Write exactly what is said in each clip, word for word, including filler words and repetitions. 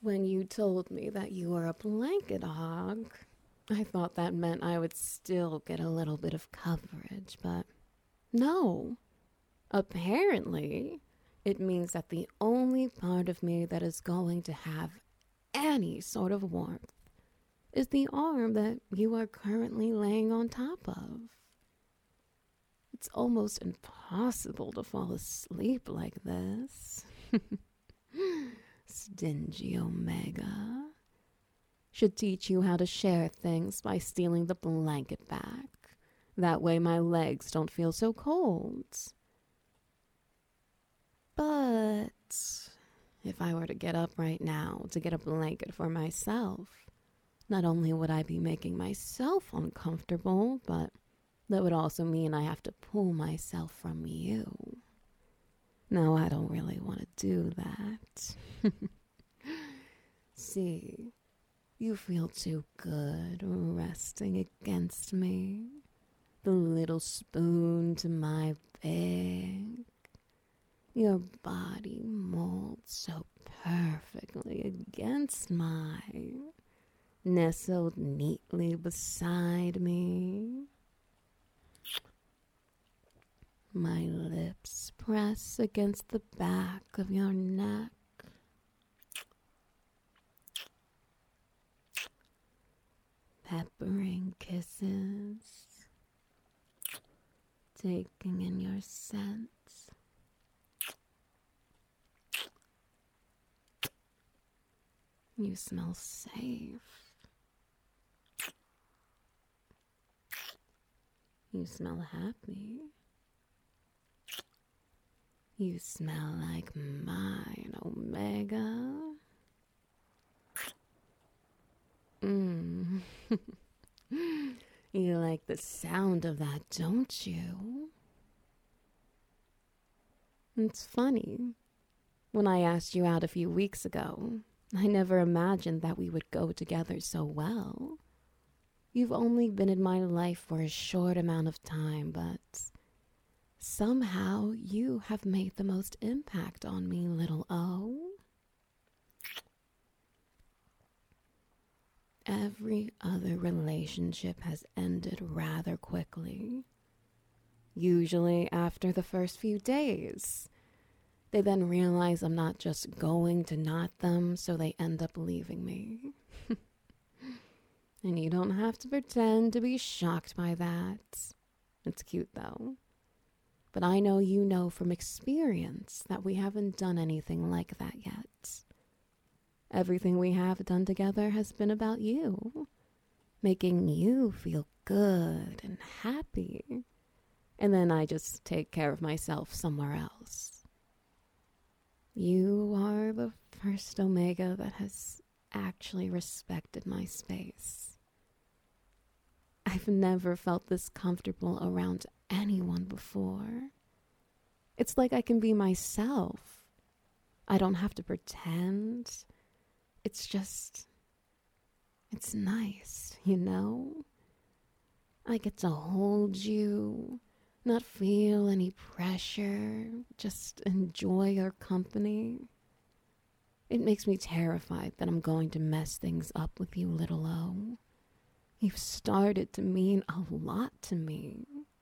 When you told me that you were a blanket hog, I thought that meant I would still get a little bit of coverage, but no. Apparently, it means that the only part of me that is going to have any sort of warmth is the arm that you are currently laying on top of. It's almost impossible to fall asleep like this. Stingy Omega. Should teach you how to share things by stealing the blanket back. That way my legs don't feel so cold. But if I were to get up right now to get a blanket for myself, not only would I be making myself uncomfortable, but that would also mean I have to pull myself from you. No, I don't really want to do that. See, you feel too good resting against me. The little spoon to my big. Your body molds so perfectly against mine, nestled neatly beside me. My lips press against the back of your neck. Peppering kisses, taking in your scents. You smell safe. You smell happy. You smell like mine, Omega. Mmm. You like the sound of that, don't you? It's funny. When I asked you out a few weeks ago, I never imagined that we would go together so well. You've only been in my life for a short amount of time, but somehow you have made the most impact on me, little O. Every other relationship has ended rather quickly. Usually after the first few days. They then realize I'm not just going to knot them, so they end up leaving me. And you don't have to pretend to be shocked by that. It's cute though. But I know you know from experience that we haven't done anything like that yet. Everything we have done together has been about you, making you feel good and happy. And then I just take care of myself somewhere else. You are the first Omega that has actually respected my space. I've never felt this comfortable around anyone before. It's like I can be myself. I don't have to pretend. It's just, it's nice, you know? I get to hold you, not feel any pressure, just enjoy your company. It makes me terrified that I'm going to mess things up with you, little O. You've started to mean a lot to me.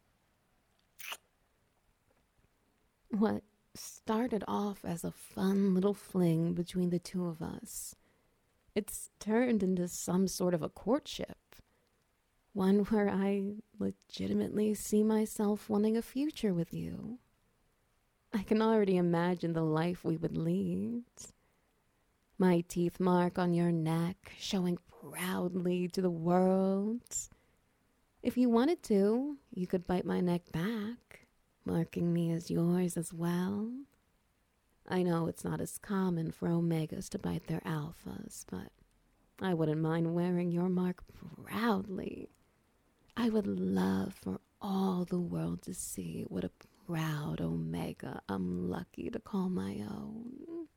What started off as a fun little fling between the two of us, it's turned into some sort of a courtship. One where I legitimately see myself wanting a future with you. I can already imagine the life we would lead. My teeth mark on your neck, showing proudly to the world. If you wanted to, you could bite my neck back, marking me as yours as well. I know it's not as common for Omegas to bite their alphas, but I wouldn't mind wearing your mark proudly. I would love for all the world to see what a proud Omega I'm lucky to call my own.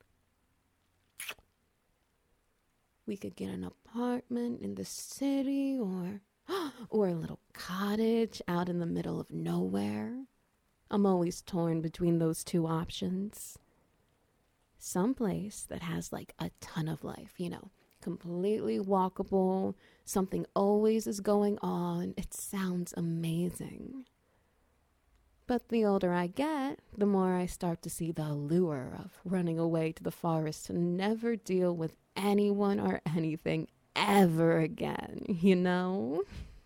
We could get an apartment in the city or or a little cottage out in the middle of nowhere. I'm always torn between those two options. Someplace that has like a ton of life, you know, completely walkable, something always is going on. It sounds amazing. But the older I get, the more I start to see the allure of running away to the forest to never deal with anyone or anything ever again, you know?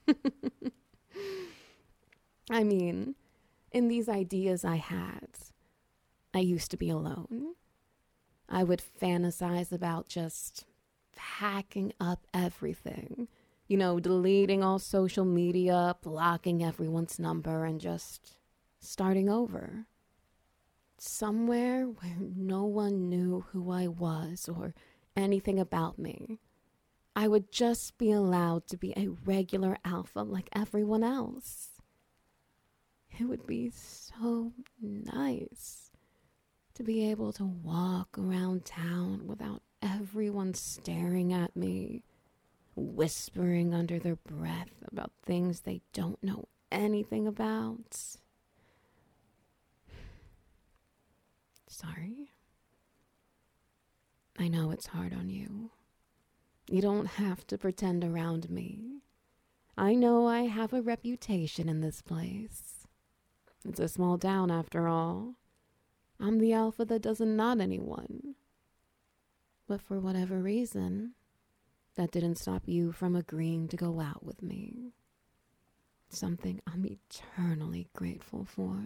I mean, in these ideas I had, I used to be alone. I would fantasize about just packing up everything, you know, deleting all social media, blocking everyone's number, and just starting over. Somewhere where no one knew who I was or anything about me. I would just be allowed to be a regular alpha like everyone else. It would be so nice to be able to walk around town without everyone staring at me, whispering under their breath about things they don't know anything about. Sorry. I know it's hard on you. You don't have to pretend around me. I know I have a reputation in this place. It's a small town after all. I'm the alpha that doesn't nod anyone. But for whatever reason, that didn't stop you from agreeing to go out with me. Something I'm eternally grateful for.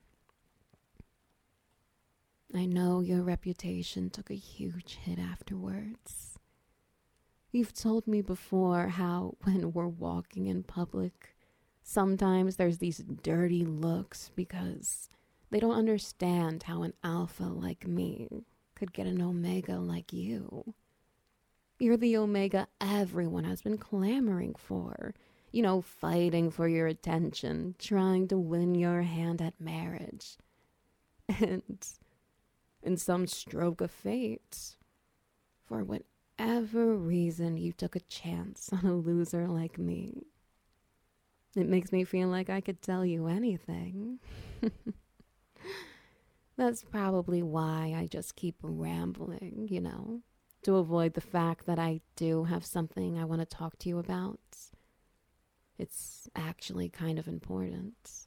I know your reputation took a huge hit afterwards. You've told me before how when we're walking in public, sometimes there's these dirty looks because they don't understand how an alpha like me could get an omega like you. You're the omega everyone has been clamoring for. You know, fighting for your attention, trying to win your hand at marriage. And in some stroke of fate, for whatever reason you took a chance on a loser like me. It makes me feel like I could tell you anything. That's probably why I just keep rambling, you know, to avoid the fact that I do have something I want to talk to you about. It's actually kind of important.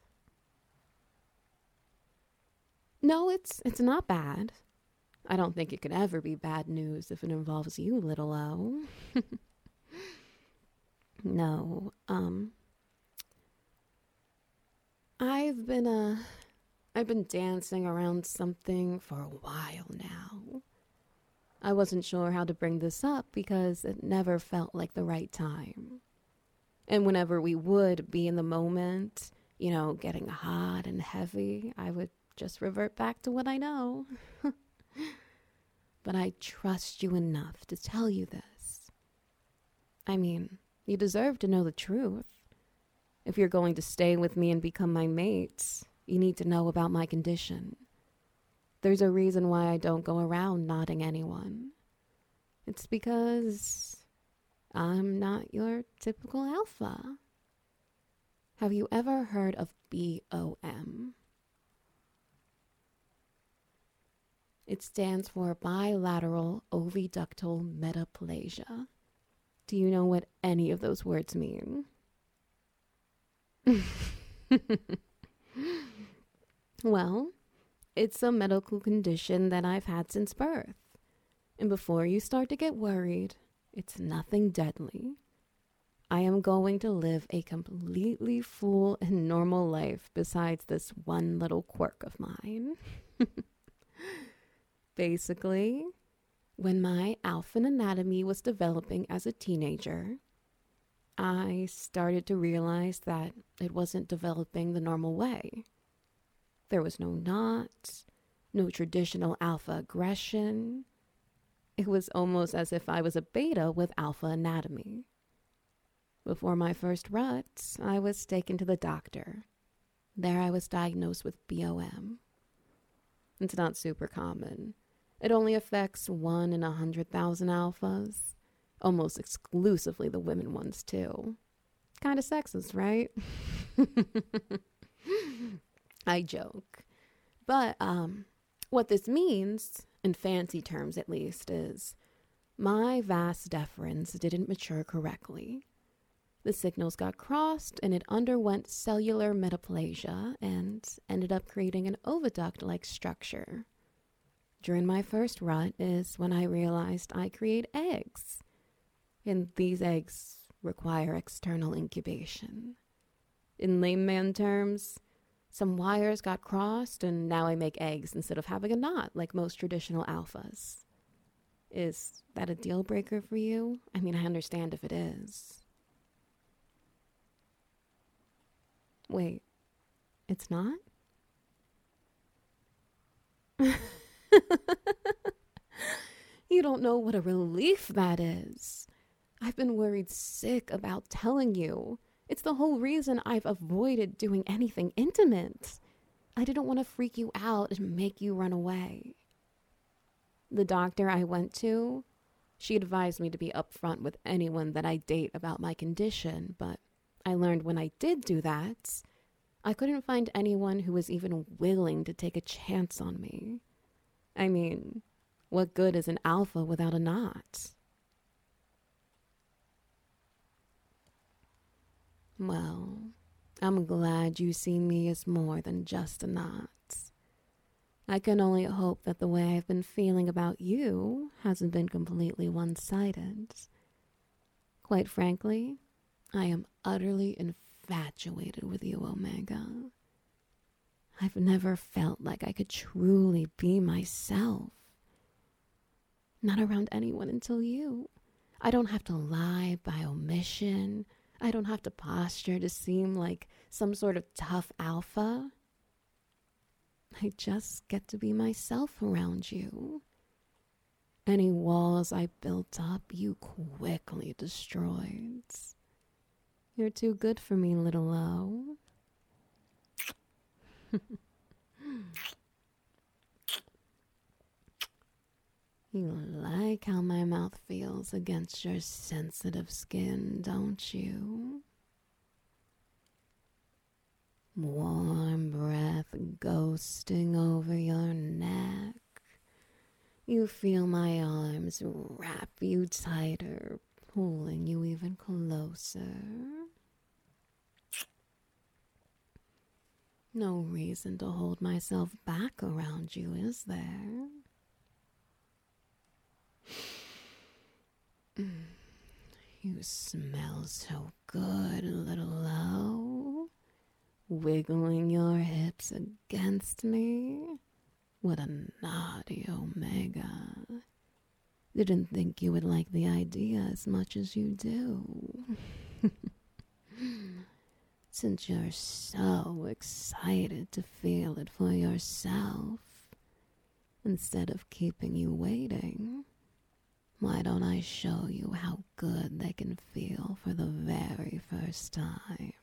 No, it's it's not bad. I don't think it could ever be bad news if it involves you, little O. No, um, I've been, uh, I've been dancing around something for a while now. I wasn't sure how to bring this up because it never felt like the right time. And whenever we would be in the moment, you know, getting hot and heavy, I would just revert back to what I know. But I trust you enough to tell you this. I mean, you deserve to know the truth. If you're going to stay with me and become my mate, you need to know about my condition. There's a reason why I don't go around nodding anyone. It's because I'm not your typical alpha. Have you ever heard of B O M? It stands for bilateral oviductal metaplasia. Do you know what any of those words mean? Well, it's a medical condition that I've had since birth. And before you start to get worried, it's nothing deadly. I am going to live a completely full and normal life besides this one little quirk of mine. Basically, when my alpha anatomy was developing as a teenager, I started to realize that it wasn't developing the normal way. There was no knots, no traditional alpha aggression. It was almost as if I was a beta with alpha anatomy. Before my first rut, I was taken to the doctor. There I was diagnosed with B O M. It's not super common. It only affects one in a hundred thousand alphas. Almost exclusively the women ones, too. Kind of sexist, right? I joke. But um, what this means in fancy terms at least, is my vas deferens didn't mature correctly. The signals got crossed and it underwent cellular metaplasia and ended up creating an oviduct-like structure. During my first rut is when I realized I create eggs, and these eggs require external incubation. In layman terms, some wires got crossed and now I make eggs instead of having a knot like most traditional alphas. Is that a deal breaker for you? I mean, I understand if it is. Wait, it's not? You don't know what a relief that is. I've been worried sick about telling you. It's the whole reason I've avoided doing anything intimate. I didn't want to freak you out and make you run away. The doctor I went to, she advised me to be upfront with anyone that I date about my condition, but I learned when I did do that, I couldn't find anyone who was even willing to take a chance on me. I mean, what good is an alpha without a knot? Well, I'm glad you see me as more than just a knot. I can only hope that the way I've been feeling about you hasn't been completely one-sided. Quite frankly, I am utterly infatuated with you, Omega. I've never felt like I could truly be myself. Not around anyone until you. I don't have to lie by omission. I don't have to posture to seem like some sort of tough alpha. I just get to be myself around you. Any walls I built up, you quickly destroyed. You're too good for me, little O. You like how my mouth feels against your sensitive skin, don't you? Warm breath ghosting over your neck. You feel my arms wrap you tighter, pulling you even closer. No reason to hold myself back around you, is there? You smell so good, little O. Wiggling your hips against me. What a naughty Omega. Didn't think you would like the idea as much as you do. Since you're so excited to feel it for yourself, instead of keeping you waiting, why don't I show you how good they can feel for the very first time?